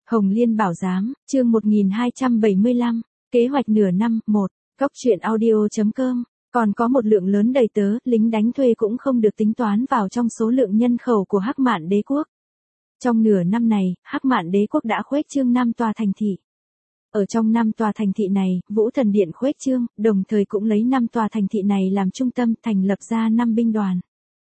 Hồng Liên Bảo Giám, chương 1275, kế hoạch nửa năm, 1, góc truyện audio.com, còn có một lượng lớn đầy tớ, lính đánh thuê cũng không được tính toán vào trong số lượng nhân khẩu của Hắc Mạn Đế quốc. Trong nửa năm này, Hắc Mạn Đế quốc đã khuếch trương 5 tòa thành thị. Ở trong 5 tòa thành thị này, Vũ Thần Điện khuếch trương, đồng thời cũng lấy 5 tòa thành thị này làm trung tâm, thành lập ra 5 binh đoàn.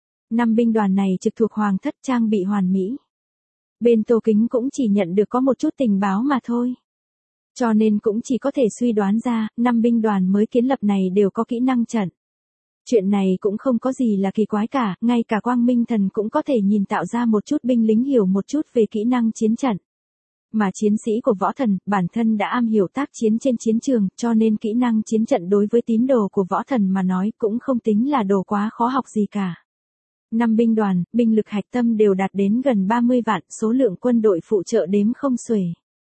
5 binh đoàn này trực thuộc Hoàng thất, trang bị hoàn mỹ. Bên Tô Kính cũng chỉ nhận được có một chút tình báo mà thôi. Cho nên cũng chỉ có thể suy đoán ra, 5 binh đoàn mới kiến lập này đều có kỹ năng trận. Chuyện này cũng không có gì là kỳ quái cả, ngay cả Quang Minh Thần cũng có thể nhìn tạo ra một chút binh lính hiểu một chút về kỹ năng chiến trận. Mà chiến sĩ của võ thần, bản thân đã am hiểu tác chiến trên chiến trường, cho nên kỹ năng chiến trận đối với tín đồ của võ thần mà nói cũng không tính là đồ quá khó học gì cả. 5 binh đoàn, binh lực hạch tâm đều đạt đến gần 30 vạn, số lượng quân đội phụ trợ đếm không xuể.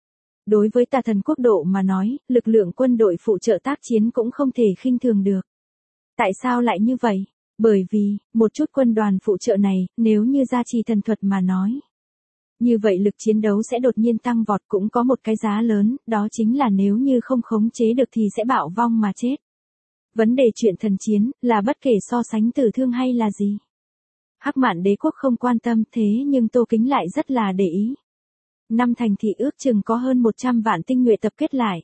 Đối với Tà Thần quốc độ mà nói, lực lượng quân đội phụ trợ tác chiến cũng không thể khinh thường được. Tại sao lại như vậy? Bởi vì, một chút quân đoàn phụ trợ này, nếu như gia trì thần thuật mà nói, như vậy lực chiến đấu sẽ đột nhiên tăng vọt, cũng có một cái giá lớn, đó chính là nếu như không khống chế được thì sẽ bạo vong mà chết. Vấn đề chuyện thần chiến, là bất kể so sánh tử thương hay là gì. Hắc Mạn Đế quốc không quan tâm, thế nhưng Tô Kính lại rất là để ý. 5 thành thị ước chừng có hơn 100 vạn tinh nhuệ tập kết lại.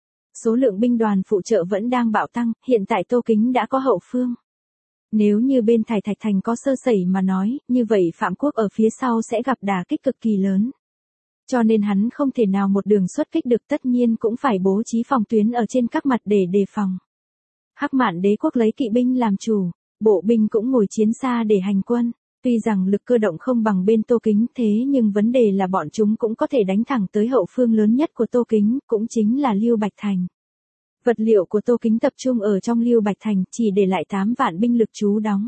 Số lượng binh đoàn phụ trợ vẫn đang bạo tăng, hiện tại Tô Kính đã có hậu phương. Nếu như bên Thải Thạch Thành có sơ sẩy mà nói, như vậy Phạm Quốc ở phía sau sẽ gặp đả kích cực kỳ lớn. Cho nên hắn không thể nào một đường xuất kích được, tất nhiên cũng phải bố trí phòng tuyến ở trên các mặt để đề phòng. Hắc Mạn Đế quốc lấy kỵ binh làm chủ, bộ binh cũng ngồi chiến xa để hành quân. Tuy rằng lực cơ động không bằng bên Tô Kính, thế nhưng vấn đề là bọn chúng cũng có thể đánh thẳng tới hậu phương lớn nhất của Tô Kính, cũng chính là Lưu Bạch Thành. Vật liệu của Tô Kính tập trung ở trong Lưu Bạch Thành, chỉ để lại 8 vạn binh lực trú đóng.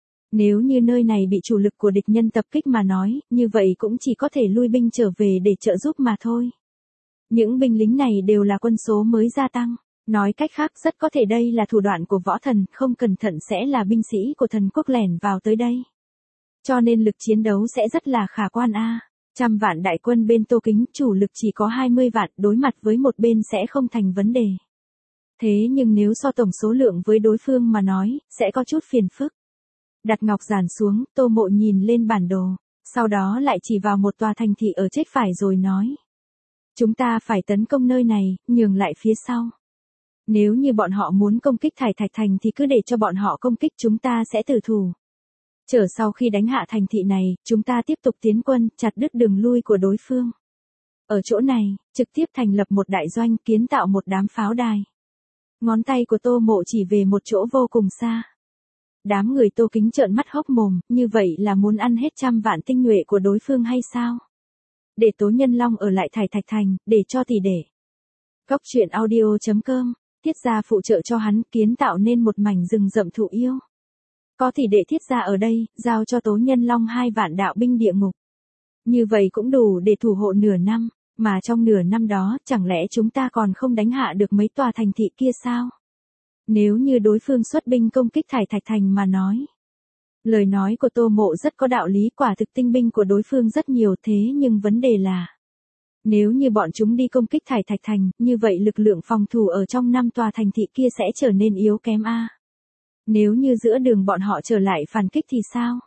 Nếu như nơi này bị chủ lực của địch nhân tập kích mà nói, như vậy cũng chỉ có thể lui binh trở về để trợ giúp mà thôi. Những binh lính này đều là quân số mới gia tăng. Nói cách khác, rất có thể đây là thủ đoạn của võ thần, không cẩn thận sẽ là binh sĩ của thần quốc lẻn vào tới đây. Cho nên lực chiến đấu sẽ rất là khả quan a. 100 vạn đại quân bên Tô Kính, chủ lực chỉ có 20 vạn, đối mặt với một bên sẽ không thành vấn đề. Thế nhưng nếu so tổng số lượng với đối phương mà nói, sẽ có chút phiền phức. Đặt ngọc giản xuống, Tô Mộ nhìn lên bản đồ, sau đó lại chỉ vào một tòa thành thị ở chết phải rồi nói. Chúng ta phải tấn công nơi này, nhường lại phía sau. Nếu như bọn họ muốn công kích Thải Thạch Thành thì cứ để cho bọn họ công kích, chúng ta sẽ tử thủ. Chờ sau khi đánh hạ thành thị này, chúng ta tiếp tục tiến quân, chặt đứt đường lui của đối phương. Ở chỗ này, trực tiếp thành lập một đại doanh, kiến tạo một đám pháo đài. Ngón tay của Tô Mộ chỉ về một chỗ vô cùng xa. Đám người Tô Kính trợn mắt hốc mồm, như vậy là muốn ăn hết 100 vạn tinh nhuệ của đối phương hay sao? Để Tố Nhân Long ở lại Thải Thạch Thành, để cho tỷ đệ. Góc truyện audio.com, Thiết Gia phụ trợ cho hắn, kiến tạo nên một mảnh rừng rậm thụ yêu. Có tỷ đệ Thiết Gia ở đây, giao cho Tố Nhân Long 2 vạn đạo binh địa ngục. Như vậy cũng đủ để thủ hộ nửa năm, mà trong nửa năm đó, chẳng lẽ chúng ta còn không đánh hạ được mấy tòa thành thị kia sao? Nếu như đối phương xuất binh công kích Thải Thạch Thành mà nói. Lời nói của Tô Mộ rất có đạo lý, quả thực tinh binh của đối phương rất nhiều, thế nhưng vấn đề là, nếu như bọn chúng đi công kích Thải Thạch Thành, như vậy lực lượng phòng thủ ở trong 5 tòa thành thị kia sẽ trở nên yếu kém a. Nếu như giữa đường bọn họ trở lại phản kích thì sao?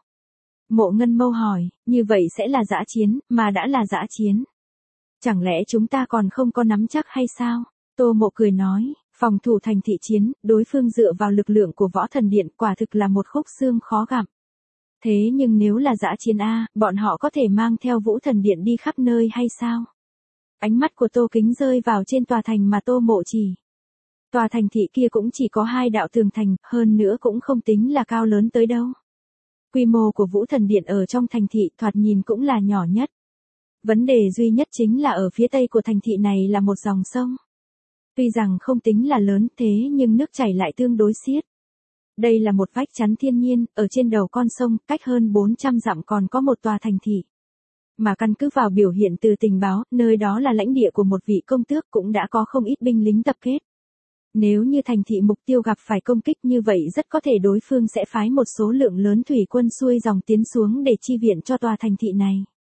Mộ Ngân Mâu hỏi, như vậy sẽ là dã chiến, mà đã là dã chiến. Chẳng lẽ chúng ta còn không có nắm chắc hay sao? Tô Mộ cười nói, phòng thủ thành thị chiến, đối phương dựa vào lực lượng của Võ Thần Điện, quả thực là một khúc xương khó gặm. Thế nhưng nếu là dã chiến a, bọn họ có thể mang theo Vũ Thần Điện đi khắp nơi hay sao? Ánh mắt của Tô Kính rơi vào trên tòa thành mà Tô Mộ chỉ. Tòa thành thị kia cũng chỉ có 2 đạo tường thành, hơn nữa cũng không tính là cao lớn tới đâu. Quy mô của Vũ Thần Điện ở trong thành thị thoạt nhìn cũng là nhỏ nhất. Vấn đề duy nhất chính là ở phía tây của thành thị này là một dòng sông. Tuy rằng không tính là lớn, thế nhưng nước chảy lại tương đối xiết. Đây là một vách chắn thiên nhiên, ở trên đầu con sông, cách hơn 400 dặm còn có một tòa thành thị. Mà căn cứ vào biểu hiện từ tình báo, nơi đó là lãnh địa của một vị công tước, cũng đã có không ít binh lính tập kết. Nếu như thành thị mục tiêu gặp phải công kích như vậy, rất có thể đối phương sẽ phái một số lượng lớn thủy quân xuôi dòng tiến xuống để chi viện cho tòa thành thị này.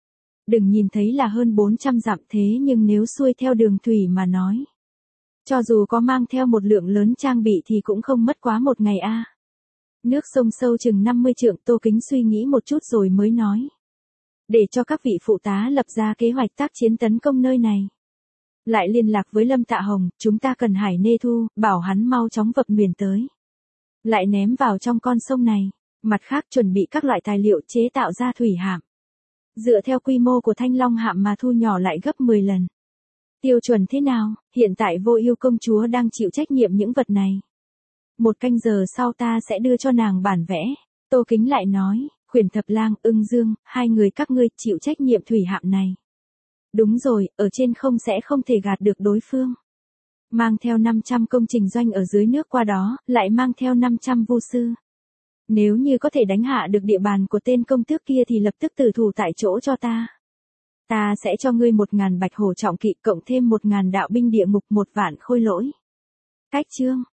Đừng nhìn thấy là hơn 400 dặm thế nhưng nếu xuôi theo đường thủy mà nói. Cho dù có mang theo một lượng lớn trang bị thì cũng không mất quá một ngày a. Nước sông sâu chừng 50 trượng, Tô Kính suy nghĩ một chút rồi mới nói. Để cho các vị phụ tá lập ra kế hoạch tác chiến tấn công nơi này. Lại liên lạc với Lâm Tạ Hồng, chúng ta cần Hải Nê Thu, bảo hắn mau chóng vận thuyền tới. Lại ném vào trong con sông này. Mặt khác chuẩn bị các loại tài liệu chế tạo ra thủy hạm. Dựa theo quy mô của Thanh Long hạm mà thu nhỏ lại gấp 10 lần. Tiêu chuẩn thế nào? Hiện tại Vô Ưu công chúa đang chịu trách nhiệm những vật này. 1 canh giờ sau ta sẽ đưa cho nàng bản vẽ. Tô Kính lại nói, Khuyển Thập Lang, Ưng Dương, 2 người các ngươi chịu trách nhiệm thủy hạm này. Đúng rồi, ở trên không sẽ không thể gạt được đối phương. Mang theo 500 công trình doanh ở dưới nước qua đó, lại mang theo 500 vu sư. Nếu như có thể đánh hạ được địa bàn của tên công tước kia thì lập tức tử thủ tại chỗ cho ta. Ta sẽ cho ngươi 1000 bạch hổ trọng kỵ cộng thêm 1000 đạo binh địa ngục 1 vạn khôi lỗi. Cách chương